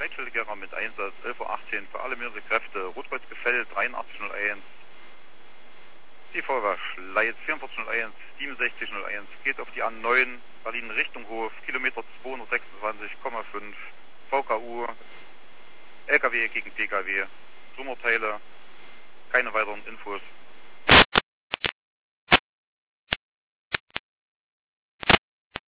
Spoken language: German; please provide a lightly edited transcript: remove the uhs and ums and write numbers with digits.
Schleitschildegera mit Einsatz 11.18 Uhr für alarmierende Kräfte. Rotkreuz-Gefäll 8301. Die Feuerwehr Schleiz 4401, 6701 geht auf die A9 Berlin Richtung Hof, Kilometer 226,5 VKU, LKW gegen PKW, Trümmerteile, keine weiteren Infos.